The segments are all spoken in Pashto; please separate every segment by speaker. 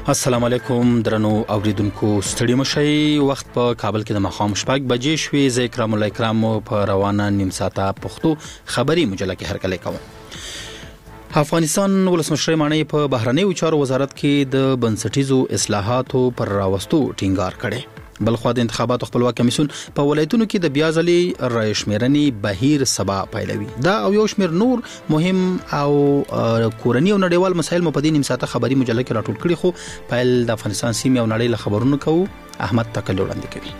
Speaker 1: السلام علیکم درنو اوریدونکو ستړي مشي وخت په کابل کې د مخام شپږ بجې شوې زه اکرام الله اکرام په روانه نیم ساعته پښتو خبري مجله کې هرکلی کوم. افغانستان ولسمشر مانی په بهرنیو چارو وزارت کې د بنسټیزو اصلاحاتو پر راوستو ټینګار کړي. بلخو د انتخاباتو خپلواک کمیسیون په ولایتونو کې د بیازلي رای شمیرنې بهیر سبا پیلوي. دا او یو شمیر نور مهم او کورنی او نړیوال مسایل مو په دې نیم ساعته خبري مجله کې راټول کړي. خو پیل د افغانستان سیمه او نړۍ له خبرونو کوو. احمد تکل وړاندې کوي.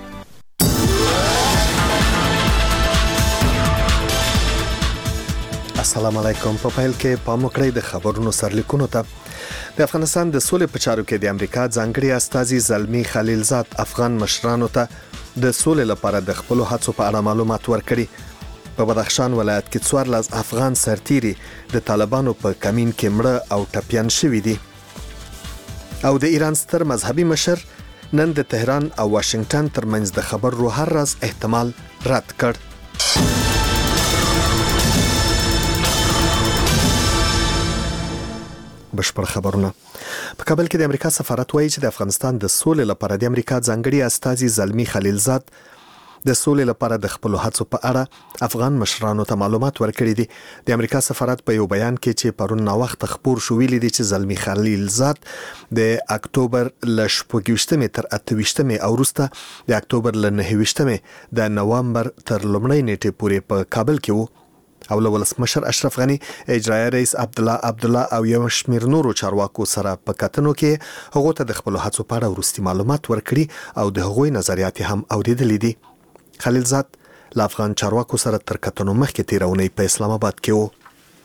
Speaker 2: السلام علیکم. په پیل کې پام وکړئ د خبرونو سرلیکونو ته. د افغانستان د سولې په چارو کې د امریکا ځانګړي استازي زلمی خلیلزاد افغان مشرانو ته د سولې لپاره د خپل هڅو په اړه معلومات ورکړي. په بدخشان ولایت کې 14 افغان سرتیري د طالبانو په کمین کې مړه او ټپيان شوي دي. او د ایران ستر مذهبي مشر نن د تهران او واشنگټن ترمنځ د خبرو هر راز احتمال رد کړ. بشپړ خبرونه. په کابل کې د امریکا سفارت وایي چې د افغانستان د سولې لپاره د امریکا ځانګړي استازي زلمی خلیلزاد د سولې لپاره د خپل هڅو په اړه افغان مشرانو ته معلومات ورکړي دي. د امریکا سفارت په یو بیان کې چې پرون نا وخت خبر شو ویلي دي چې زلمی خلیلزاد د اکتوبر ل 28 تر 28 او وروسته د اکتوبر ل 29 د نوامبر تر لومړۍ نیټې پورې په کابل کې وو. او له ولسمشر اشرف غنی، اجرایي رئیس عبدالله او یو شمیر نورو چارواکو سره په کتنو کې هغه ته د خپل هڅو په اړه وروستي معلومات ورکړي او د هغوی نظریات هم اوریدلې دي. خلیلزاد له افغان چارواکو سره تر کتنو مخکې تیرونی په اسلام آباد کې وو.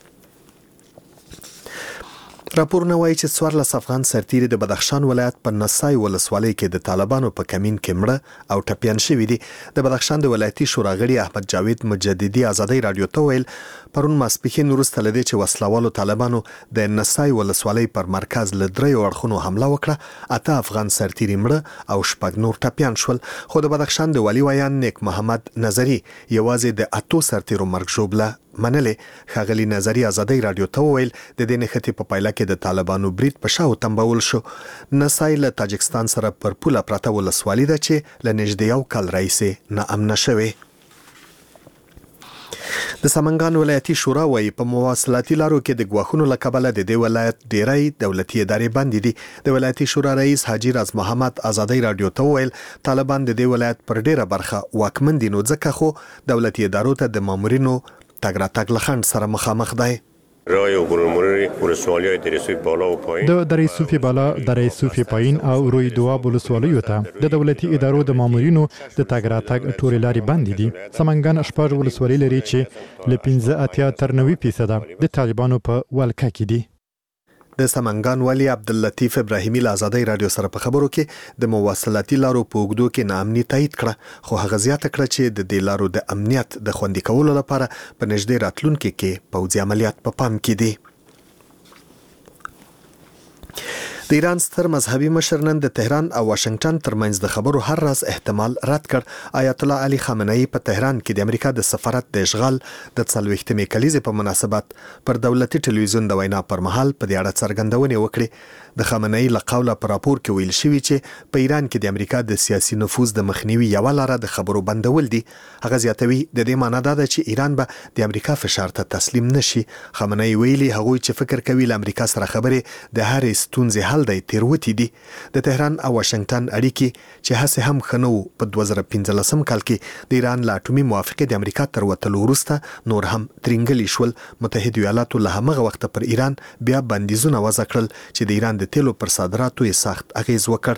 Speaker 2: راپورونه وایي چې 14 افغان سرتیري د بدخشان ولایت په نسای ولسوالۍ کې د طالبانو په کمین کې مړه او ټپيان شوي دي. د بدخشان د ولایتي شورا غړي احمد جاوید مجددي ازادي رادیو ته ویل پرون ماسپښین وروسته لدی چې وسلوالو طالبانو د نسای ولسوالۍ پر مرکز له دریو اړخونو حمله وکړه. 8 افغان سرتیري مړه او 6 نور ټپيان شول. خو د بدخشان د والی ویان نیک محمد نظری یوازې د 8 سرتیرو مرګ ژوبله منلې. خاغلی نظری ازادي رادیو ته ویل د دې نښتې په پایله کې د طالبانو برید په شاو تنبول شو. نسای له تاجکستان سره پر پوله پراته ولسوالۍ ده چې له نږدې یو کال راهیسې ناامنه شوې. د سمنګان ولایتي شورا وایي په مواصلاتي لارو کې د ګواښونو له کبله د دې ولایت ډیری دولتي ادارې بندې دي. د ولایتي شورا رئیس حاجی راز محمد ازادي رادیو ته ویل طالبان د دې ولایت پر ډیره برخه واکمن دي، نو ځکه خو دولتي ادارو ته د مامورینو تګ راتګ له خنډ سره مخامخ دی.
Speaker 3: رای غرمري ولسوالی‌های دریسوفی بالا و پایین
Speaker 4: د دریسوفی بالا، دریسوفی پایین او روی دواب ولسوالیو ته د دولتي ادارو د مامورینو د تګ راتګ ټولې لارې بندې دي. سمنګان 6 ولسوالۍ لري چې له 15 تر 90% د طالبانو په ولکه کې دي.
Speaker 2: د سمنګان والی عبداللطیف ابراهیمی له ازادي رادیو سره په خبرو کې د مواصلاتي لارو په اوږدو کې ناامني تایید کړه. خو هغه زیاته کړه چې د دې لارو د امنیت د خوندي کولو لپاره په نږدې راتلونکي کې پوځي عملیات په پام کې دي. د ایران ستر مذهبي مشر نن د تهران او واشنگټن ترمنځ د خبرو هر راز احتمال رد کړ. آیت الله علي خامنه‌ای په تهران کې د امریکا د سفارت د اشغال د 40مې کلیزې په مناسبت پر دولتي ټلویزیون د وینا پر مهال په دې اړه څرګندونې وکړې. د خامنه‌ای له قوله په راپور کې ویل شوی چې په ایران کې د امریکا د سیاسي نفوذ د مخنیوي یو لاره د خبرو بندول دي. هغه زیاتوي د دې معنی دا ده چې ایران به د امریکا فشار ته تسلیم نشي. خامنه‌ای ویلي هغوی چې فکر کوي له امریکا سره خبرې د هرې ستونزې حل دی تیروتی دي. د تهران او واشنگټن اړیکې چې هڅه هم خنو په 2015 کال کې د ایران له اټومي موافقې د امریکا تر وتلو وروسته نور هم ترنګلي شول. متحده ایالاتو له همغه وخت پر ایران بیا بندیزونه وضع کړل چې د ایران د تیلو پر صادراتو یې سخت اغیز وکړ.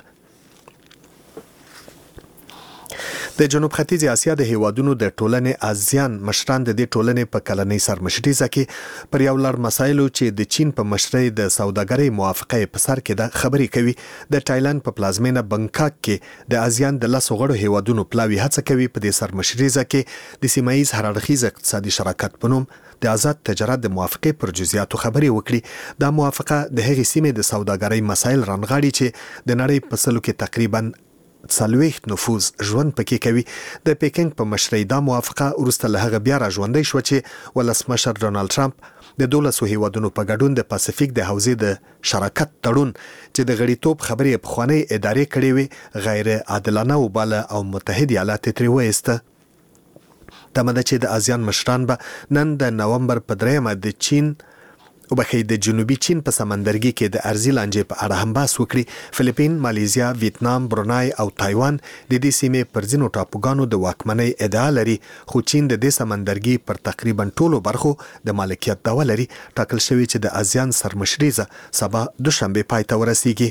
Speaker 2: د جنوب ختیځ اسیا د هیوادونو د ټولنې آزیان مشران د دې ټولنې په کلنۍ سرمشريزه کې پر یو لړ مسایلو چې د چین په مشرۍ د سوداګرۍ موافقه په سر کې د خبرې کوي. د تایلند په پلازمینه بنکاک کې د آزیان د 10 غړو هیوادونو پلاوی هڅه کوي په دې سرمشريزه کې د سیمایي هررخیز اقتصادي شراکت په نوم د آزاد تجارت د موافقه پر جزئیاتو خبرې وکړي. دا موافقه د هغې سیمې د سوداګرۍ مسایل رانغاړي چې د نړۍ په سلو کې تقریبا 40 نفوذ ژوند پکې کوي. د پیکنګ په مشرۍ دا موافقه وروسته له هغه بیا را ژوندۍ شو چې ولسمشر ډونالد ټرمپ د 12 هیوادونو په ګډون د پاسفیک د حوزې د شراکت تړون چې د غړیتوب خبرې په خوانی ادارې کړې وي غیر عادلانه وباله او متحده ایالات ترې وایسته. تمه ده چې د آسیان مشران به نن د نومبر په 3 د چین او د جنوبي چین په سمندرګي کې د ارزي لانجې په اړه هم بحث وکړي. فلیپین، مالیزیا، ویتنام، برونای او تایوان د دې سیمې پر ځینو ټاپوګانو د واکمنۍ ادعا لري، خو چین د دې سمندرګي پر تقریبا ټولو برخو د مالکیت دعوه لري. ټاکل شوی چې د آسیان سرمشري سبا دوشنبه پای ته ورسیږي.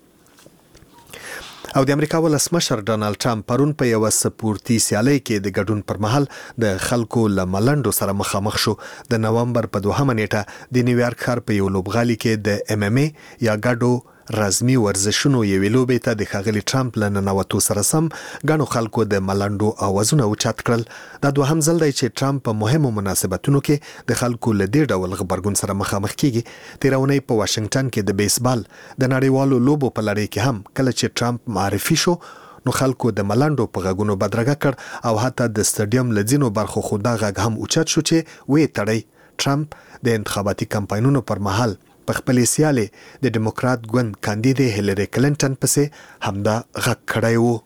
Speaker 2: او د امریکا ولسمشر ډونالد ټرمپ پرون په یو سپورتي سیالي کې د ګډون پر مهال د خلکو له ملنډو سره مخامخ شو. د نومبر په 2 نیټه د نیویارک ښار په یو لوبغالي کې د MMA یا ګډو رزمي ورزشونو یوې لوبې ته د ښاغلي ټرمپ له ننوتو سره سم ګڼو خلکو د ملنډو اوازونه اوچت کړل. دا دوهم ځل دی چې ټرمپ په مهمو مناسبتونو کې د خلکو له دې ډول غبرګون سره مخامخ کیږي. تېره اونۍ په واشنگټن کې د بیسبال د نړیوالو لوبو په لړۍ کې هم کله چې ټرمپ معرفي شو نو خلکو د ملنډو په غږونو بدرګه کړ او حتی د سټډیم لځینو برخو خو دا غږ هم اوچت شو چې وې تړي. ټرمپ د انتخاباتي کمپاینونو پر مهال په خپل سیالي د ډیموکرات ګوند کاندیدې هیلری کلینټن پسې همدا غږ کړی وو.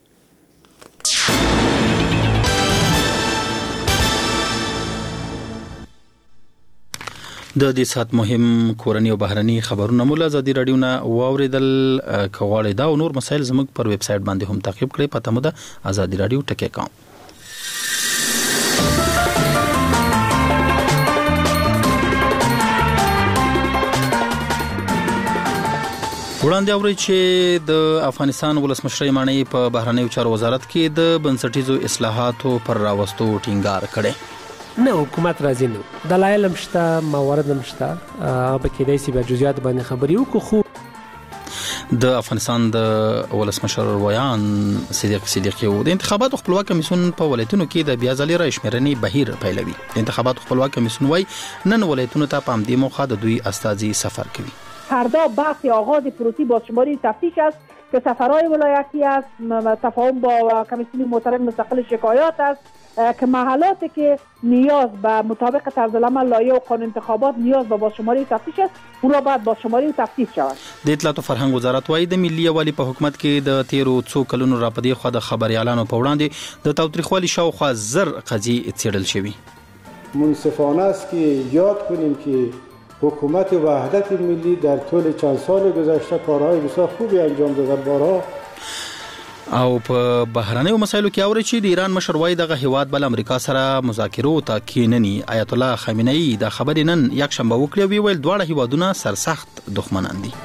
Speaker 1: د دې سات مهم کورنی او بهرني خبرونه مولا ازادي رادیو نه واوریدل. کواړې دا او نور مسایل زموږ پر ویب سټ باندې هم تعقیب کړئ. پته مو ده ازادي رادیو ټکی کام. وړاندې اوري چې د افغانستان ولسمشر مانی په بهرنیو چارو وزارت کې د بنسټیزو اصلاحاتو پر راوستو ټینګار کړي.
Speaker 5: نه حکومت راځي نو دلایل مشته موارد مشته په کې د سی په جزئیات باندې خبري وکړو. خو
Speaker 1: د افغانستان د ولسمشر ویان صدیقی او د انتخاباتو خپلواک کمیسیون په ولایتونو کې د بیا ځلې را شمیرنې بهیر پیلوي. د انتخاباتو خپلواک کمیسیون وای نن ولایتونو ته په همدې موخه د دوی استازي سفر کوي.
Speaker 6: فردا بحث آغاز پروسی بازشماری تفتیش است که سفرهای ولایتی است، تفاهم با کمیسیون محترم مستقل شکایات است که محلاتی که نیاز به مطابق طرز العمل لایحه و قانون انتخابات نیاز به بازشماری تفتیش است اون را باید بازشماری و تفتیش شود.
Speaker 1: د اطلاعات او فرهنګ وزارت وايي د ملي یوالي په حکومت کې د 13 کلونو راپدې خو د خبريالانو په وړاندې د تاوتریخوالي شاوخوا زر قضیې څېړل شوي.
Speaker 7: منصفانه است که یاد کنیم که حکومت وحدت ملی در طول چند سال گذشته کارهای بسیار خوبی انجام داده. بارها
Speaker 1: او په بهرنیو مسایلو کې اوري چې د ایران مشر وای دغه هیواد بل امریکا سره مذاکرو ته کیننی. آیت الله خامنه‌ای د خبرې نن یک شنبه وکړه ویل دواړه هیوادونه سرسخت دښمنان دي.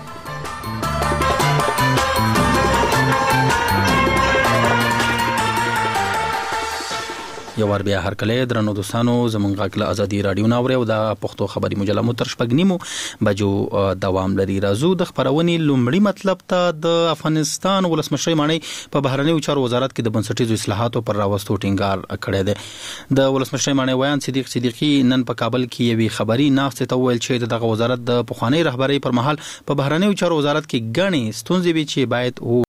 Speaker 1: یو ور بیا هر کله درنو دوستانو زمونږ غږ له ازادي رادیو ناوړي او د پښتو خبري مجله مو تر شپږنیمو بجو دوام لري. راځو د خبرونې لومړی مطلب ته. د افغانستان ولسمشر مانی په بهرنیو چارو وزارت کې د بنسټیزو اصلاحاتو پر راوستو ټینګار کړی دی. د ولسمشر مانی ویان صدیقی نن په کابل کې یوې خبري ناستې ته ویل چې دغه وزارت د پخوانی رهبری پر مهال په بهرنیو چارو وزارت کې غني ستونزې وي چې باید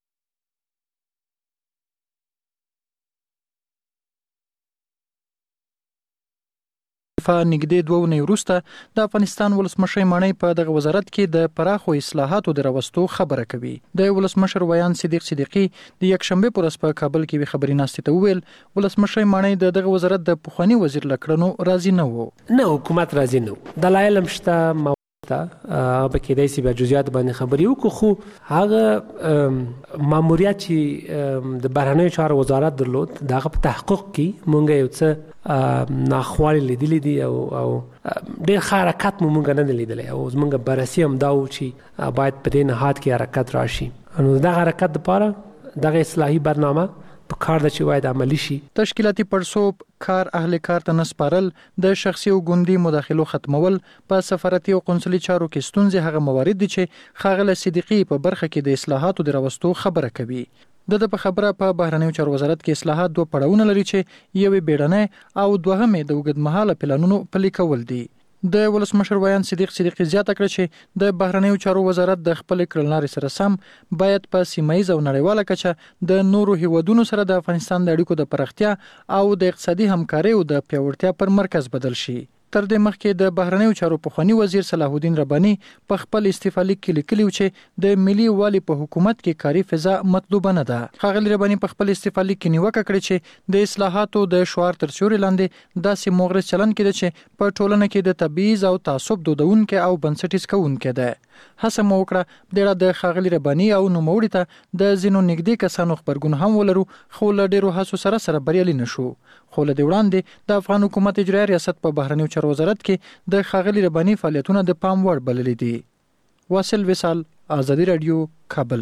Speaker 8: نږدې 2 ونې وروسته د افغانستان ولسمشر مانی په دغه وزارت کې د پراخو اصلاحاتو د راوستو خبره کوي. د ولسمشر ویان صدیقی د یک شنبه پر ورځ په کابل کې خبري ناستې ته ویل ولسمشر مانی دغه وزارت د پخوانی وزیر لکړنو راضي نه وو.
Speaker 5: نه حکومت راضي نه دلایل مشته په کې د سی په جزئیات باندې خبري وکړو. خو هغه ماموریت چې د بهرنیو چارو وزارت درلود دغه په تحقق کې مونږ یو څه ناخوالې لیدلې دي او ډېر حرکت مونږ نه لیدلې او زمونږ بررسي هم دا و چې باید په دې نهاد کې حرکت راشي. نو دا حرکت لپاره دغه اصلاحي برنامه په کار د چې باید عملی شي.
Speaker 8: تشکیلاتي پړسوب کار اهل کار ته نسپارل د شخصي او ګوندي مداخلو ختمول په سفارتي او قونسلي چارو کې ستونزې هغه موارد دي چې خاغله صدیقی په برخه کې د اصلاحاتو د راوستو خبره کوي. د په خبره په بهرنیو چارو وزارت کې اصلاحات 2 پړاوونه لري چې یوې بیړنۍ او دوهمې د وګړمحاله پلانونو پلي کول دي. د ولسمشر ویان صدیق صدیقی زیاته کړه چې د بهرنیو چارو وزارت د خپل کړنلارې سره سم باید په سیمایي او نړیواله کچه د نورو هیوادونو سره د افغانستان د اړیکو د پراختیا او د اقتصادي همکارۍ او د پیاوړتیا پر مرکز بدل شي. تر دې مخکې د بهرنیو چارو پخوانی وزیر صلاح الدین ربانی په خپل استعفا لیک کې لیکلی و چې د ملي والي په حکومت کې کاري فضا مطلوبه نه ده. ښاغلي ربانی په خپل استعفا لیک کې نیوکه کړې چې د اصلاحاتو د شعار تر سیوري لاندې داسې مغرض چلن کېده چې په ټولنه کې د تبعیض او تعصب دودونکو او بنسټیز کوونکو ده. هڅه مو وکړه د ښاغلي ربانی او نوموړي ته د ځینو نږدې کسانو خبرګون هم ولرو، خو له ډیرو هڅو سره بریالي نشو. خو له دې وړاندې د افغان حکومت اجرایي ریاست په بهرنیو چارو وزارت کې د ښاغلي ربانی فعالیتونه د پام وړ بللي دي. واصل وصال، آزادی رادیو، کابل.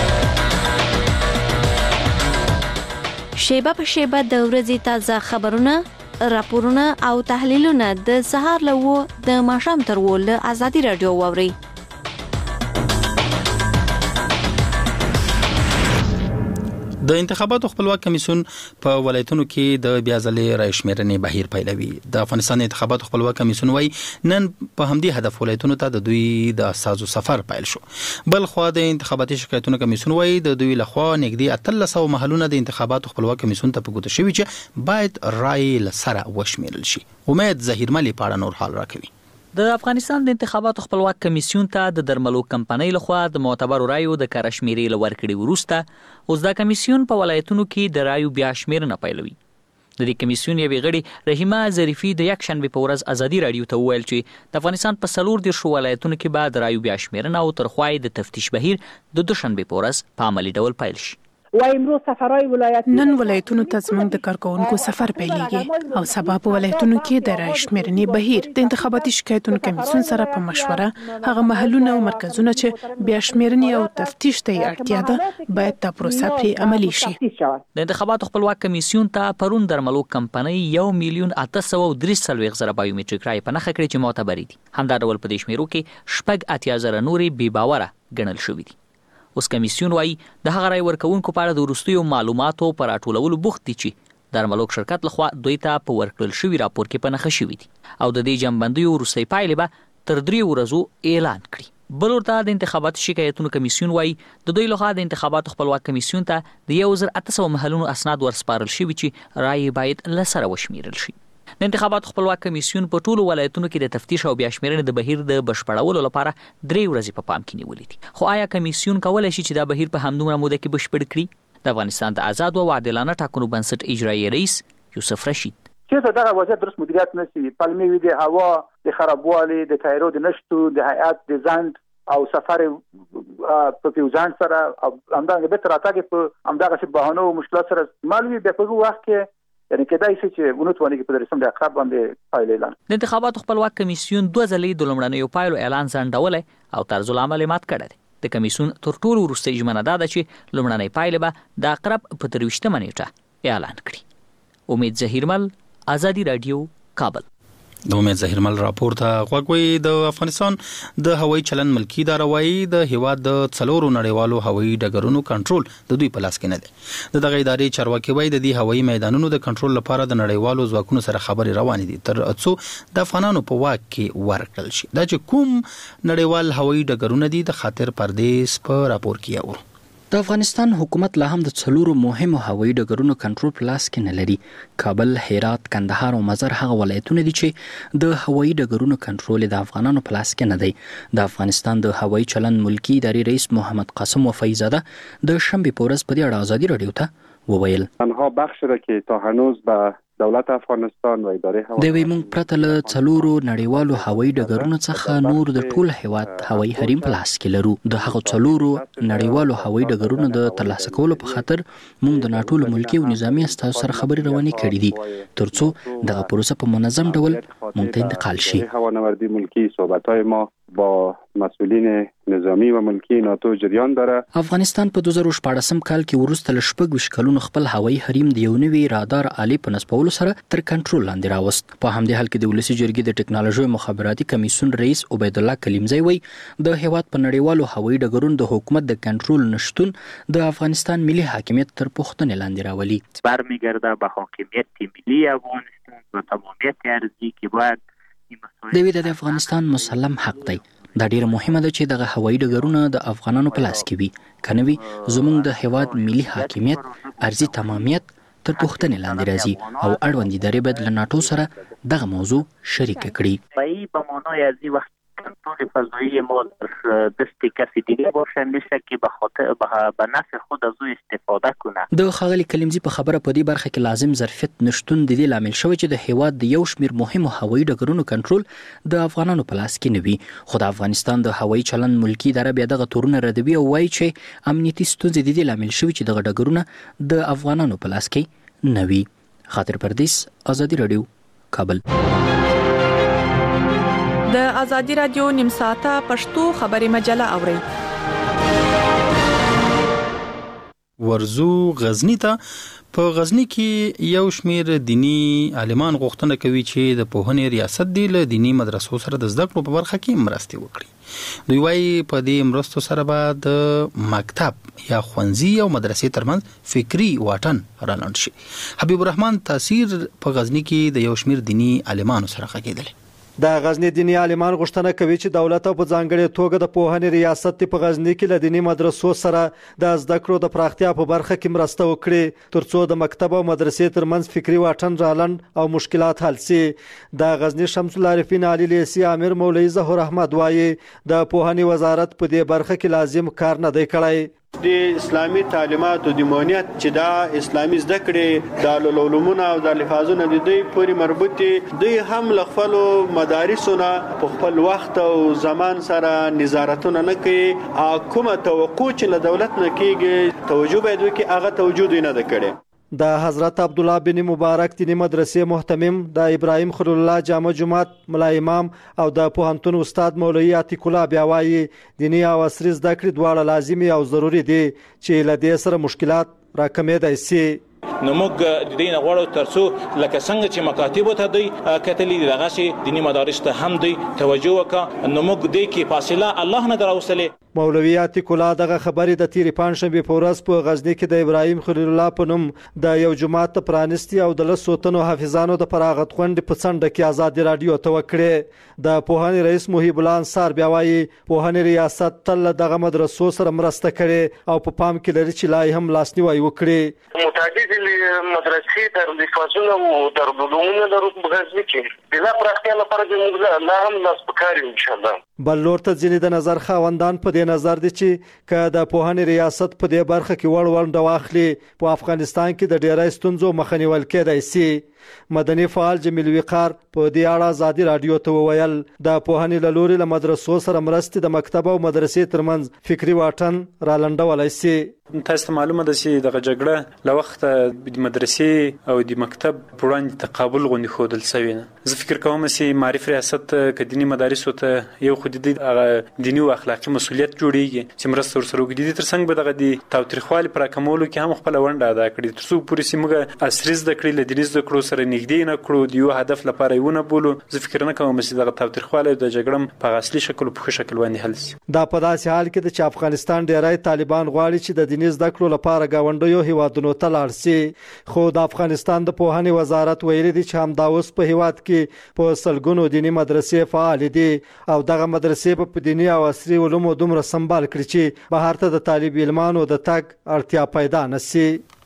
Speaker 9: شیبه په شیبه د ورځې تازه خبرونه، راپورونه او تحلیلونه د سهار له 9 د ماښام تر 10 له آزادی رادیو واوري.
Speaker 1: د انتخاباتو خپلواک کمیسیون په ولایتونو کې د بیا ځلې رایشمېرنې بهیر پیلوي. د افغانستان انتخاباتو خپلواک کمیسیون وايي نن په همدې هدف ولایتونو ته د دوی د اساسو سفر پیل شو. بل خو د انتخاباتي شکایتونو کمیسیون وايي د دوی لخوا نږدې 1300 محلونه د انتخاباتو خپلواک کمیسیون ته پګوت شوی چې باید رای لسره وشمیرل شي. امید ظهیرمل په اړه نور حال راکوي.
Speaker 10: د افغانستان د انتخاباتو خپلواک کمیسیون ته د درملو کمپنۍ لخوا د معتبرو رایو د کارشمیرې لورکړې وروسته اوس د کمیسیون په ولایتونو کې د رایو بیا شمیرنه پیلوي. د دې کمیسیون یوې غړي رحیمه ظریفي د یک شنبه په ورځ آزادی رادیو ته وویل چې د افغانستان په 14 ولایتونو کې به د رایو بیا شمیرنه او ترخوای د تفتیش بهیر د دوشنبه په ورځ په عملی ډول پیل شي.
Speaker 6: و امروز سفرهای ولایت
Speaker 11: نن ولایتونو ته زموږ د کارکونکو سفر پیلېږي او سبا په ولایتونو کې د رای شمیرنې بهیر د انتخاباتي شکایتونو کمیسیون سره په مشوره هغه محلونه او مرکزونه چې بیا شمیرنې او تفتیش ته اړتیا ده باید دا پروسه پرې عملي شي.
Speaker 10: د انتخاباتو خپلواک کمیسیون ته پرون درملو کمپنۍ 1,830,000 بایومټریک رای په نخښه کړې چې معتبر دي. همدا ډول په دې شمیرو کې 80,000 نورې بې باوره ګڼل شوې دي. اوس کمیسیون وايي د هغه رای ورکوونکو په اړه د وروستیو معلوماتو پر راټولولو بوخت دي چې درملوک شرکت لخوا دوی ته په ورکړل شوي راپور کې په نښه شوي دي او د دې جنبندیو وروستۍ پایلې به تر 3 ورځو اعلان کړي. بل ورته د انتخاباتي شکایتونو کمیسیون وايي د دوی لخوا د انتخاباتو خپلواک کمیسیون ته د 1800 محلونو اسناد ورسپارل شوي چې رای باید لسره وشمیرل شي. د انتخاباتو خپلواک کمیسیون په ټولو ولایتونو کې د تفتیش او بیا شمیرنې د بهیر د بشپړولو لپاره 3 ورځې په پام کې نیولې دي. خو آیا کمیسیون کولی شي چې دا بهیر په همدومره موده کې بشپړ کړي؟ د افغانستان د آزاد او عادلانه ټاکنو بنسټ اجرایي رئیس یوسف رشید
Speaker 12: چې دغه وضعیت درست مدیریت نشي، پلمې وي د هوا د خرابوالي، د تایرو د نشټو، د هیئات د ځند او سفر په پیوزان سره او همدغه به تر اتاګه په همدغه څه بهانو او مشکلات سره مالوي به په وخت کې یعنی کېدای شي چې ونوتونه کې په رسم د اقرب باندې پایله اعلان.
Speaker 10: د انتخاباتو خپلواک کمیسیون 2 ځلې د لومړنیو پایلو اعلان ځنډولې او طرز العمل مات کړی دی. د کمیسیون تر ټولو وروستۍ ژمنه ده چې لومړنۍ پایلې به د اقرب په 23 نیټه اعلان کړي. امید ظهیرمل، آزادی رادیو، کابل.
Speaker 1: د امید ظهیرمل راپور ته غوږوي. د افغانستان د هوایي چلند ملکی اداره وايي د هیواد د 4 نړیوالو هوایي ډګرونو کنټرول د دوی په لاس کې نه دی. دغه ادارې چارواکي وايي د دې هوایي میدانونو د کنټرول لپاره د نړیوالو ځواکونو سره خبرې روانې دي تر څو د افغانانو په واک کې ورکړل شي. دا چې کوم نړیوال هوایي ډګرونه دي د خاطر پردیس په راپور کې اورو.
Speaker 13: د افغانستان حکومت لا هم د 4 مهمو هوایي ډګرونو کنټرول په لاس کې نه لري. کابل، هرات، کندهار او مزار هغه ولایتونه دي چې د هوایي ډګرونو کنټرول د افغانانو په لاس کې نه دی. د افغانستان د هوایي چلند ملکی ادارې رئیس محمد قاسم وفایزاده د شنبه په ورځ په دې اړه آزادی رادیو ته وویل
Speaker 14: تنها بخش را که تا هنوز به دولت افغانستان و اداره هوا
Speaker 13: د ویمون پرته له 4 نړیوالو هوایي ډګرونو څخه نور د ټول هیواد هوایي حریم په لاس کې لرو. د هغه 4 نړیوالو هوایي ډګرونو د ترلاسه کولو په خاطر موږ د ناټول ملکی او نظامی استازو سره خبرې روانې کړې دي ترڅو دغه پروسه په منظم ډول موږ ته انتقال شي.
Speaker 14: هوانوردی ملکی صحبت‌های ما با مسئولین نظامی و ملکی ناتو جریان داره.
Speaker 13: افغانستان په 2014 کال کې وروسته له 26 کلونو خپل هوایي حریم د یو نوي رادار آلې په نصبولو سره تر کنټرول لاندې راوست. په همدې حال کې د ولسی جرګې د ټکنالوژي مخابراتي کمیسیون رئیس عبید الله کلیمزی وایي د هیواد په نړیوالو هوایي ډګرونو د حکومت د کنټرول نشتون د افغانستان ملي حاکمیت تر پوښتنې لاندې راولي.
Speaker 15: برمیگرده به حاکمیت ملی افغانستان و تمامیت ارضی که باید
Speaker 13: د وی د افغانستان مسلم حق دی. دا ډیره مهمه ده چې دغه هوایي ډګرونه د افغانانو په لاس کې وي، کنه وي زموږ د هیواد ملي حاکمیت ارضي تمامیت تر پوښتنې لاندې راځي او اړوند ادارې باید له ناتو سره دغه موضوع شریک کړي.
Speaker 15: به معنای ارضی وقت کنترل فضایی ما دست کسی دیگه باشه میشه که به خاطر به نفع خود از او استفاده کنه.
Speaker 13: د ښاغلي کلیمزي په خبره په دې برخه کې لازم ظرفیت نشټون د دې لامل شوی چې د هیواد د یو شمیر مهمو هوایي ډګرونو کنټرول د افغانانو په لاس کې نه وي. خو د افغانستان د هوایي چلند ملکی اداره بیا دغه تورونه ردوي او وایي چې امنیتي ستونزې د دې لامل شوی چې دغه ډګرونه د افغانانو په لاس کې نه وي. خاطر پردیس، آزادي رادیو، کابل.
Speaker 16: د آزادي رادیو نیم ساعته پښتو خبري مجله اوري.
Speaker 1: ورزو غزنی ته. په غزنی کې یو شمیر دینی عالمان غوښتنه کوي چې د پوهنې ریاست دی له دینی مدرسو سره د زده کړو په برخه کې مرسته وکړي. دوی وايي په دې مرستو سره به د مکتب یا ښوونځي او مدرسې ترمنځ فکری واټن رالنډ شي. حبیب الرحمن تاثیر په غزنی کې د یو شمیر دینی عالمانو سره غږیدل.
Speaker 17: د غزنی دینی عالمان غوښتنه کوي چې دولت په ځانګړي توګه د پوهنې ریاست په غزنی کې له دینی مدرسو سره د زده کړو د پراختیا په برخه کې مرسته وکړي ترڅو د مکتب او مدرسې ترمنځ فکری واټن رالنډ او مشکلات حل شي. د غزنی شمس العارفین علي لیثي امیر مولوي ظهور احمد وایي د پوهنې وزارت په دې برخه کې لازم کار نه دی کړی.
Speaker 7: د اسلامي تعلیماتو د مونیت چې دا اسلامي زده کړې د علومونه او د لفاظونو د دوی پورې مربوط دي، دوی هم له خپل مدارسونو په خپل وخت او زمان سره نظارتونه نه کوي. کومه توقع چې له دولت نه کیږي توجه باید وکړي، هغه توجه دوی نه ده کړې.
Speaker 17: د حضرت عبدالله بن مبارک دینی مدرسې محتمم، د ابراهیم خلیل الله جامع جماعت ملا امام او د پوهنتون استاد مولوي عتیق الله بیا وایي دینی او عصري زده کړې دواړه لازمي او ضروري دي چې له دې سره مشکلات راکمېدای شي.
Speaker 18: نو موږ د دې نه غواړو ترڅو لکه څنګه چې مکاتب ته دوی کتلې دغه شي دینی مدارس ته هم دوی توجه وکړه. نو موږ دې کې فاصله الله نه دراوصله.
Speaker 17: مولوي عتیق الله دغه خبرې د تیرې پنځشنبه په ورځ په غزنی کې د ابراهیم خلیل الله په نوم د یو جماعت پرانستی او د لسو تنو حافظانو د فراغت غونډې په څنډه کې آزادي رادیو ته وکړې. د پوهنې رئیس محیب الله انصار بیا وایي پوهنې ریاست تل دغه مدرسو سره مرسته کړي او په پام کې لري چې لای هم لاسنیوي وکړي.
Speaker 19: متعدد مدرسې در لفاظونه او در علومونه در غزنی کې بلا پراختیا لپاره د موږ لا هم لاس پکاري ان شاء الله.
Speaker 17: بل لور ته ځینې د نظر خاوندان په دې نظر دي چې که د پوهنې ریاست په دې برخه کې ونډه واخلي په افغانستان کې د ډیری ستونزو مخه نیول کېدای شي. مدني فعال جمیل وقار په دې اړه آزادي رادیو ته وویل د پوهنې له لوري له مدرسو سره مرستې د مکتب او مدرسې ترمنځ فکری واټن رالنډولی شي.
Speaker 20: تاسو ته معلومه ده چې دغه جګړه له وخته د مدرسې او د مکتب په وړاندې تقابل غوندې ښودل شوی نه. زه فکر کوم چې معرف ریاست که دیني مدارسو ته یو خو د دیني او اخلاقي مسؤلیت جوړیږي چې مرسته ورسره وکړي. د ترڅنګ به دغه د تاوتریخوالي پر راکمولو کې هم خپله ونډه ادا کړي تر څو پورې چې موږ عصري زده کړې له دیني زده کړو سره نږدې نه کړو، د یو هدف لپاره یې ونه بولو. زه فکر نه کوم چې دغه تاوتریخوالی د جګړه په اصلي شکل په ښه شکل باندې حل شي.
Speaker 17: دا په داسې حال کې ده چې افغانستان ډیری طالبان غواړي چې د دیني زده کړو لپاره ګاونډیو هیوادونو ته لاړ شي. خو د افغانستان د پوهنې وزارت ویلي دی چې همدا اوس په هیواد کې په سلګونو دینی مدرسې فعال دي او دغه مدرسې په دینی او عصري علومو دومره سمبال کړي چې بهر ته د طالب علمانو د تګ اړتیا پیدا نشي.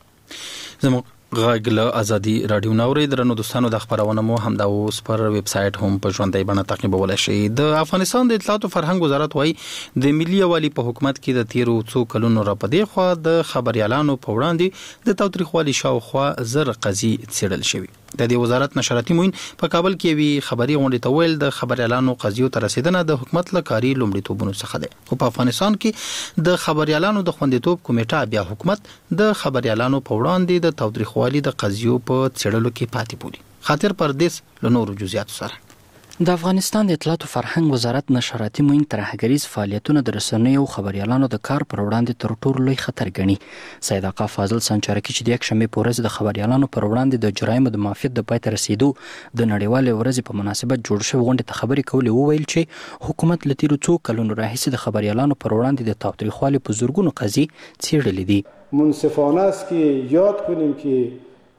Speaker 1: زموږ غږ له آزادي رادیو نوري درنو دوستانو د خبرونه مو هم د اوس پر ویب سټ هم په ژوندۍ بڼه تعقیبولای شئ. د افغانستان د اطلاعات او فرهنګ وزارت وايي د ملي یوالي په حکومت کې د تیرو څو کلونو را پدې خو د خبريالانو په وړاندې د تاوتریخوالي شاوخوا زر قضیې څېړل شوی. د دې وزارت نشراتي موین په کابل کې وی خبري غونډه ته ویل د خبريالانو قضیو ته رسیدنه د حکومت له کاری لومړیتوبونو څخه ده. او په افغانستان کې د خبريالانو د خوندیتوب کمیټه بیا حکومت د خبريالانو په وړاندې د تاوتریخوالي د قضیو په څېړلو کې پاتې بولي. خاطر پردیس له نورو جزئیاتو سره.
Speaker 13: د افغانستان د اطلاعات او فرهنګ وزارت نشراتي موین ترهګریز فعالیتونه د رسنیو او خبريالانو د کار پر وړاندې تر ټولو لوی خطر ګڼي. سید آقا فاضل سنچارکی چې د یکشنبه په ورځ د خبريالانو پر وړاندې د جرایمو د معافیت د پای ته رسیدو د نړیوالې ورځې په مناسبت جوړ شوی غونډه ته خبرې کولې وویل چې حکومت له تیرو څو کلونو راهیسې د خبريالانو پر وړاندې د تاوتریخوالي په زورګونو قضیې څېړلې دي.
Speaker 7: منصفانه است که یاد کنیم که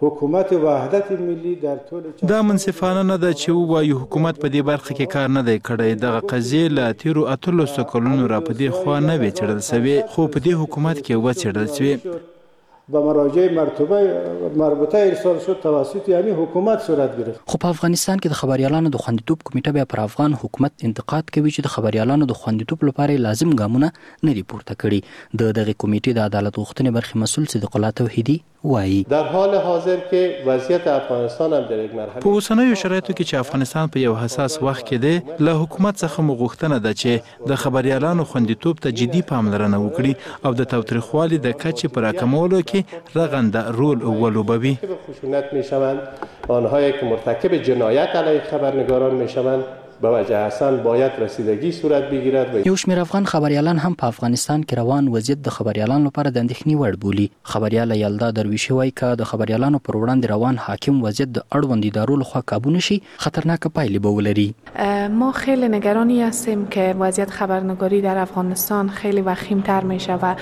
Speaker 21: حکومت وحدت ملی در ټول
Speaker 22: دا منصفانه نه ده چې وایو حکومت په دې برخه کې کار نه دی کړی. دغه قضیې له تیرو 18 کلونو را په دې خوا نه وې څېړل سوې، خو په دې حکومت کې وڅېړل سوې.
Speaker 21: به مراجع مربوطه ارسال شد توسط یعنی حکومت صورت گرفت.
Speaker 13: خو په افغانستان کې د خبريالانو د خوندیتوب کمیټه بیا پر افغان حکومت انتقاد کوي چې د خبريالانو د خوندیتوب لپاره لازم ګامونه نه دي پورته کړي. د دغه کمیټې د عدالت غوښتنې برخې مسؤل صدیق الله توحیدی وایي
Speaker 21: در حال حاضر کې وضعیت افغانستان هم در یک مرحله
Speaker 22: په اوسنیو شرایطو کې چې افغانستان په یو حساس وخت کې دی، له حکومت څخه مو غوښتنه ده چې د خبريالانو خوندیتوب ته جدي پاملرنه وکړي او د تاوتریخوالي د کچې پر راکمولو کې رغنده رول ولوبوي.
Speaker 21: خشونت میشوند آنهایی که مرتکب جنایت علیه خبرنگاران میشوند به وجه حسن باید رسیدگی صورت بگیرد.
Speaker 13: یو شمېر افغان خبريالان هم په افغانستان کې روان وضعیت د خبريالانو لپاره د اندېښنې وړ بولي. خبرياله یلدا درویشي وایي که د خبريالانو پر وړاندې روان حاکم وضعیت د اړوند ادارو لخوا کابو نشي، خطرناک پایلې به ولري.
Speaker 23: ما خیلی نگرانی هستیم که وضعیت خبرنگاری در افغانستان خیلی وخیم‌تر میشه و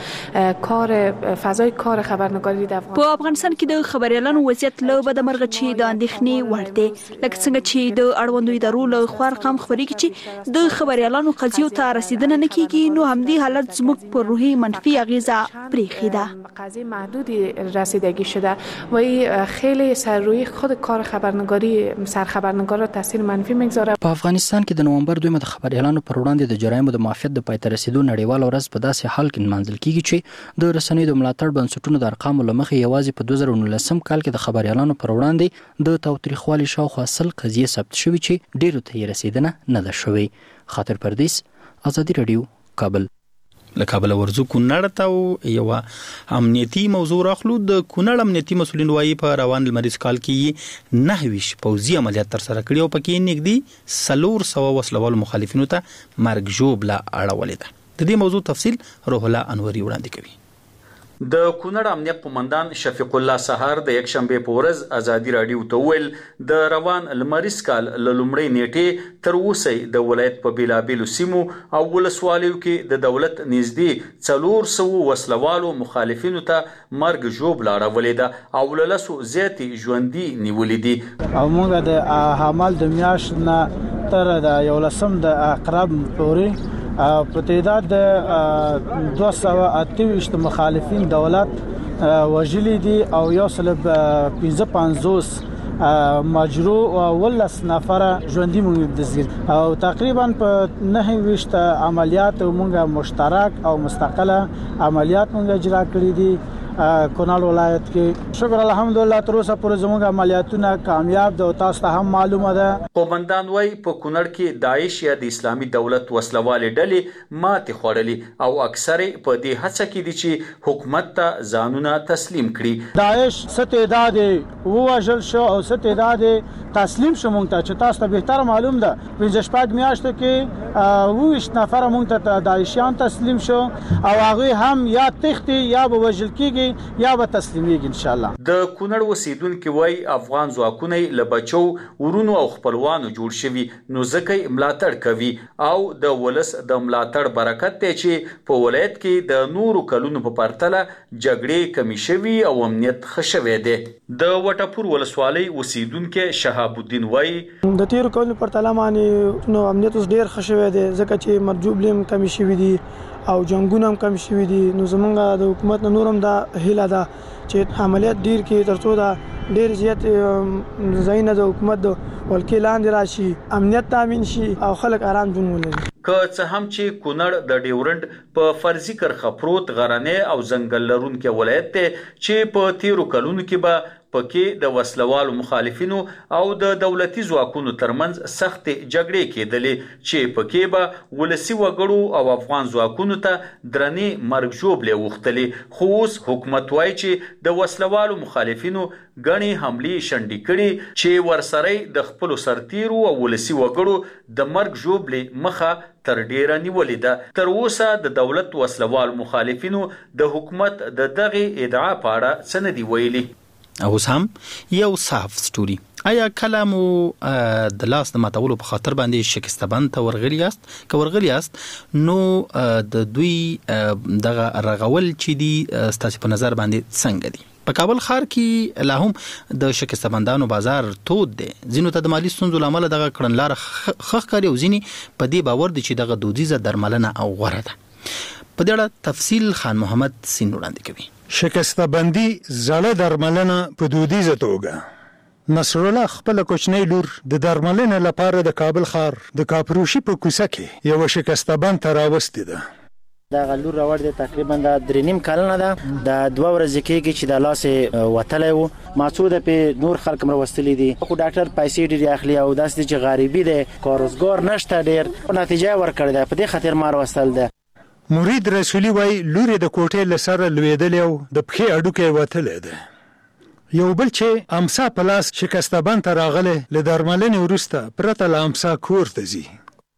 Speaker 23: فضای کار خبرنگاری در
Speaker 24: افغانستان کې د خبريالانو وضعیت له بدمرغه چې د اندېښنې وړ دی، لکه څنګه چې د اړوندو ادارو له خوا هم خبرېږي چې د خبريالانو قضیو ته رسیدنه نه کیږي، نو همدې حالت زموږ پر روحي منفي اغیزه پرېښې ده.
Speaker 23: قضیه محدودی رسیدگی شده و این خیلی سر روی خود کار خبرنگاری سرخبرنگار را تاثیر منفی میگذاره.
Speaker 13: په افغانستان کې د نومبر 2 د خبريالانو پر وړاندې د جرایمو د معافیت د پای ته رسیدو نړیواله ورځ په داسې حال کې نمانځل کیږي چې د رسنیو د ملاتړ بنسټونو د ارقامو له مخې یوازې په 2019 کال کې د خبريالانو پر وړاندې د تاوتریخوالي شاوخوا 100 قضیې ثبت شوې چې ډیرو ته یې رسیدنه نه ده شوې. خاطر پردیس، ازادي رادیو، کابل.
Speaker 1: له کابل ورزو کونړ ته یو امنیتي موضوع راخلو. د کونړ امنیتي مسولین وایي په روان لمریز کال کې 9 پوځي عملیات تر سره کړي او پکې نږدې 400 وسلوال مخالفینو ته مرګ ژوبله اړولې ده. د دې موضوع تفصیل روح الله انوري وړاندې کوي.
Speaker 25: د کونړ امنیت قومندان شفیق الله سحر د یک شنبه په ورځ ازادي رادیو ته ویل د روان لمریز کال له لومړۍ نیټې تر اوسه د ولایت په بیلابیلو سیمو او ولسوالیو کې د دولت نږدې 400 وسلوالو مخالفینو ته مرګ ژوبله اړولې ده او له 100 زیاتې ژوندي نیولې دي.
Speaker 26: او موږ د حمل د میاشت نه تر د 11 د اقرب پورې په تعداد د 228 مخالفین دولت وژلي دي او 155 مجروح او 19 نفر ژوندي موږ دزګر او تقریبا په 29 عملیات موږ مشترک او مستقله عملیات موږ اجرا کړی دي کونړ ولایت کې. شکر الحمدلله تر اوسه پورې زموږ عملیاتونه کامیاب دي او تاسو ته هم معلومه ده.
Speaker 25: قومندان وای په کونړ کې داعش یا د اسلامي دولت وسلوال ډلې ماتې خوړلې او اکثر په دې هڅه کې دي چې حکومت ته ځانونه تسلیم کړي.
Speaker 26: داعش ستعداد وژل شو او ستعداد تسلیم شو مونږ ته چې تاسو ته به معلوم ده 15 میاشتو کې 20 نفر مونږ ته داعشیان تسلیم شو او هغه هم یا تختی یا به وژل کیږي یا به تسلیمیږي ان شاء الله.
Speaker 25: د کونړ اوسیدونکو وای افغان ځواکونه له بچو ورونو او خپلوانو جوړ شوي نو ځکه ملاتړ کوي او د ولس د ملاتړ برکت ته چې په ولایت کې د نورو کلونو په پرتله جګړې کمی شوي او امنیت ښه شوی دی. د وټپور ولسوالۍ اوسیدونکو شهاب الدین وای
Speaker 27: د تیر کلونو پرتله باندې نو امنیت اوس ډیر ښه شوی دی ځکه چې مرجوبلم کمی شوی دي او جنگونه هم کم شوي دي. نو زمونږ د حکومت نورم دا هیله ده چې عملیات ډیر کې ترڅو دا ډیر زیات ځایونه د حکومت د ولکې لاندې راشي، امنیت تامین شي او خلک آرام ژوند ولري.
Speaker 25: که څه هم چې کونړ د ډیورنډ په فرضي کرښه پروت غرنی او ځنګل لرونکي ولایت دی چې په تیرو کلونو کې به پکې د وسلوالو مخالفینو او د دولتي ځواکونو ترمنځ سخت جګړې کېدلې چې پکې به ولسی وګړو او افغان ځواکونو ته درنې مرګ ژوبلې وختلې. خو اوس حکومت وایي چې د وسلوالو مخالفینو غني حملې شنډې کړي چې ورسره د خپل سرتیرو او ولسی وګړو د مرګ ژوبلې مخه تر ډیره نیولې ده. تر اوسه د دولت وسلوال مخالفینو د حکومت د دغه ادعا په اړه څه نه دی ویلي.
Speaker 1: اوس هم یو صاف سټوري. آیا کله مو د لاس د ماتولو په خاطر باندې شکسته بند ته ورغلی یاست؟ که ورغلی یاست نو د دوی دغه رغول چې دي ستاسو په نظر باندې څنګه دي؟ په کابل ښار کې لا هم د شکسته بندانو بازار تود دی. ځینو ته د مالی ستونزو له امله دغه کړنلاره ښه ښکاري او ځینې په دې باور دي چې دغه دودیزه درملنه او غوره ده. په دې اړه تفصیل خان محمد سین وړاندې کوي.
Speaker 2: شکسته بندي زړه درملنه په دودیزه توګه نصرالله خپل کوچنی لور د درملنې لپاره د کابل ښار د کاپروشي په کوڅه کې یو شکسته بند ته راوستې ده.
Speaker 3: دا غلور راوړ دی تقریبا د 3.5 کلنه ده. د 2 ورځې کېږي چې د لاس وتلی و. ماڅو د په نور خلک مروستلی دي خو ډاکټر پیسې ډېرې اخلي او داسې چې غریبي دی کاروزګار نشته ډېر نتیجه ورکړې ده. په دې خاطر ما راوستل ده.
Speaker 2: مرید رسولي وای لوري د کوټې له سره لوېدلې او د پښې اډوکې وتلی ده. یو بل چې امسا پلاس شکسته بند ته راغلی له درملنې وروسته پرته له امسا کور ته ځي.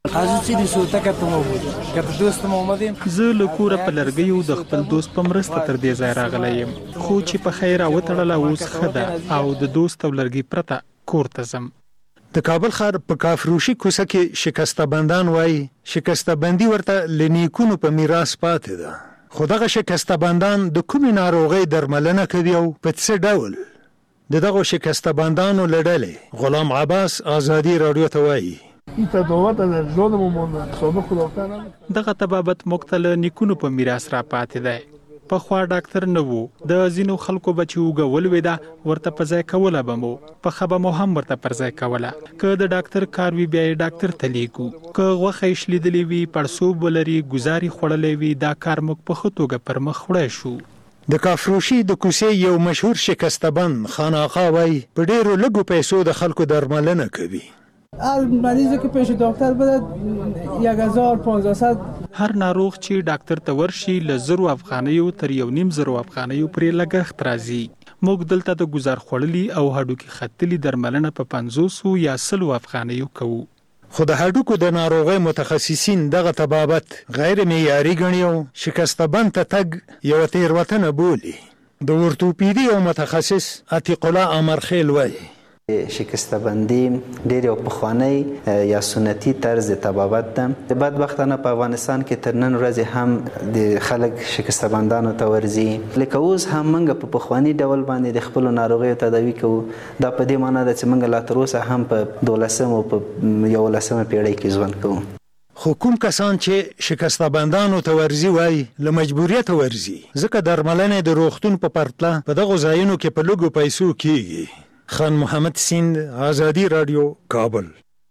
Speaker 22: زه له کوره په لرګیو د خپل دوست په مرسته تر دې ځای راغلی یم خو چې په خیر راوتړله اوس ښه ده او د دوست او لرګي پرته کور ته ځم.
Speaker 2: د کابل ښار په کافروشي کوڅه کې شکسته بندان وایي شکسته بندي ورته له نیکونو په میراث پاتې ده. خو دغه شکسته بندان د کومې ناروغۍ درملنه کوي او په څه ډول؟ د دغو شکسته بندانو له ډلې غلام عباس آزادي راډیو ته وایي
Speaker 22: دغه طبابت موږ ته له نیکونو په میراث را پاتې دی. پخوا ډاکټر نه وو. د ځینو خلکو به چې اوږه ولوېده ورته په ځای کوله به مو پخه به مو هم ورته پر ځای کوله. که د ډاکټر کار وي بیا یې ډاکټر ته لیږو. که غوښه یې شلیدلې وي پړسوب ولري ګزاري خوړلی وي دا کار موږ په ښه توګه پر مخ وړی شو.
Speaker 2: د کافروشي د کوڅې یو مشهور شکسته بند خان آقا وایي په ډېرو لږو پیسو د خلکو درملنه کوي.
Speaker 26: هر مریض که پیش دکتر بده 1500
Speaker 22: هر ناروغ چې ډاکټر ته ورشي له 1000 افغانیو تر 1.5 افغانیو پرې لګښت راځي. موږ دلته د ګزار خوړلي او هډوکي ختلي درملنه په 500 یا 100 افغانیو کوو.
Speaker 2: خو د هډوکو د ناروغۍ متخصصین دغه طبابت غیر معیاري ګڼي او شکسته بند ته تګ یوه تېروتنه بولي. د ورتوپیدي او متخصص عتیق الله امرخیل وایي
Speaker 4: شکسته بندی ډېر یو پخوانی یا سنتي طرز طبابت ده. د بدبختانه په افغانستان کې تر نن ورځې هم د خلک شکسته بندانو ته ورځي. لکه اوس هم موږ په پخواني ډول باندې د خپلو ناروغیو تداوي کوو. دا په دې معنی ده چې موږ لا تر اوسه هم په 12 او په 11 پیړۍ کې ژوند کوو.
Speaker 2: خو کوم کسان چې شکسته بندانو ته ورځي وایي له مجبوریته ورځي ځکه درملنې د روغتون په پرتله په دغو ځایونو کې په لږو پیسو کیږي. خان محمد سیند آزادی رادیو کابل.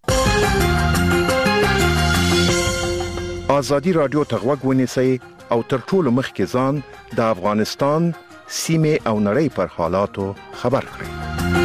Speaker 5: آزادی رادیو ته غوږ ونیسئ او تر ټولو مخکې ځان د افغانستان سیمې او نړۍ پر حالاتو خبر کړئ.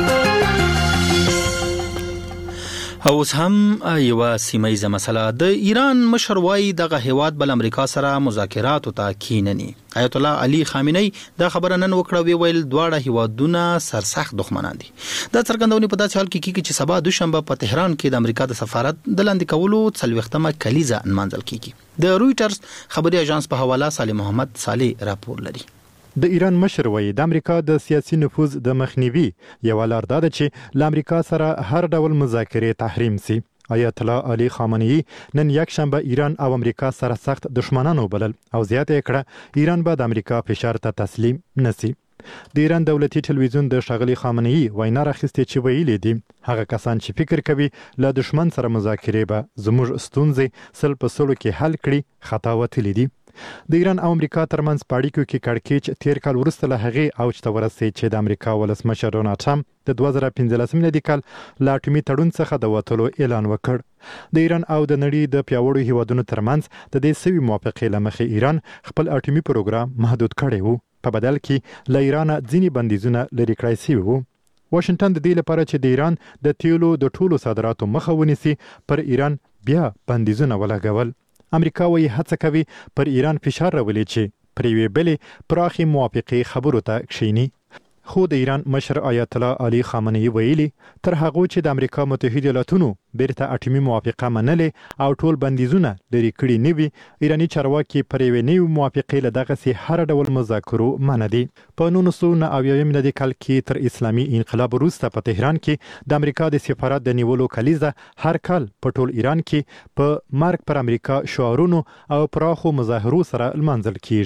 Speaker 1: اوس هم یو سیمایي مسله د ایران مشر وایي دغه هیواد بل امریکا سره مذاکرات ته کینني. آیت الله علي خامنه‌ای دا خبره نن وکړه ویل دواړه هیوادونه سرسخت دښمنان دي. دا څرګندونه په داسې حال کې کیږي چې سبا دوشنبه په تهران کې د امریکا د سفارت د لاندې کولو 40مه کلیزه نمانځل کیږي. د رويټرز خبري اژانس په حواله صالح محمد صالح راپور لري.
Speaker 6: د ایران مشر وایي د امریکا د سیاسي نفوذ د مخنیوي یو لار ده چې ل امریکا سره هر ډول مذاکره تحریم سي. آیت الله علي خامنه‌ای نن یک شنبه ایران او امریکا سره سخت دشمنان وبلل او زیاته کړه ایران به د امریکا فشار ته تسلیم نسی. د ایران دولتي ټلویزیون د ښاغلي خامنه‌ای وینا راخسته چې ویلي دي هغه کسان چې فکر کوي له دشمن سره مذاکره به زموږ ستونزې سل په سلو کې حل کړي خطا وتلی دي. د ایران او امریکا ترمنځ پاړیکو کې کړکېچ تیر کال وروسته له هغې اوج ته ورسېد چې د امریکا ولسمشر ډونالډ ټرمپ د 2015 میلادي لا اټومي تړون څخه د وتلو اعلان وکړ. د ایران او د نړۍ د پیاوړو هیوادونو ترمنځ د دې سوي موافقې لمخې ایران خپل اټومي پروګرام محدود کړی وو. په بدل کې له ایران ځینې بندیزونه لرې کړای شوي وو. واشنگټن د دې لپاره چې د ایران د تیلو د ټولو صادراتو مخه ونیسي پر ایران بیا بندیزونه ولګول. امریکا وایي هڅه کوي پر ایران فشار راولي چې پر یوې بلې پراخې موافقې خبرو ته کښیني. خو د ایران مشر آیت الله علي خامنه‌ای ویلي تر هغه چې د امریکا متحده ایالاتونو بیرته اټومي موافقه منلې او ټول بندیزونه لري کړي نه وي ایراني چارواکي پر یوې نوې موافقې له دغسې هر ډول مذاکرو منع دي. په 1990 میلادي کال کې تر اسلامي انقلاب وروسته په تهران کې د امریکا د سفارت د نیولو کلیزه هر کال په ټول ایران کې په مرګ پر امریکا شعارونو او پراخو مظاهرو سره لمانځل کیږي.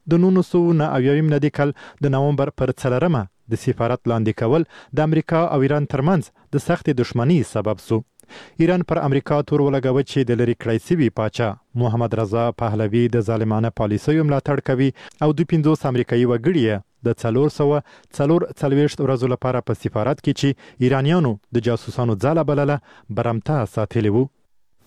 Speaker 6: د 1990 نه د کال د نومبر پر 4 د سفارت لاندې کول د امریکا او ایران ترمنځ د سخت دښمنۍ سبب سو. ایران پر امریکا تور ولګوي چې د لری کړی سوي پاچا محمد رضا پهلوي د ظالمانه پالیسیو ملاتړ کوي او د 50 امریکایي وګړي د 440 ورځو لپاره په سفارت کې چې ایرانیانو د جاسوسانو ځاله بلله برمته ساتلی وو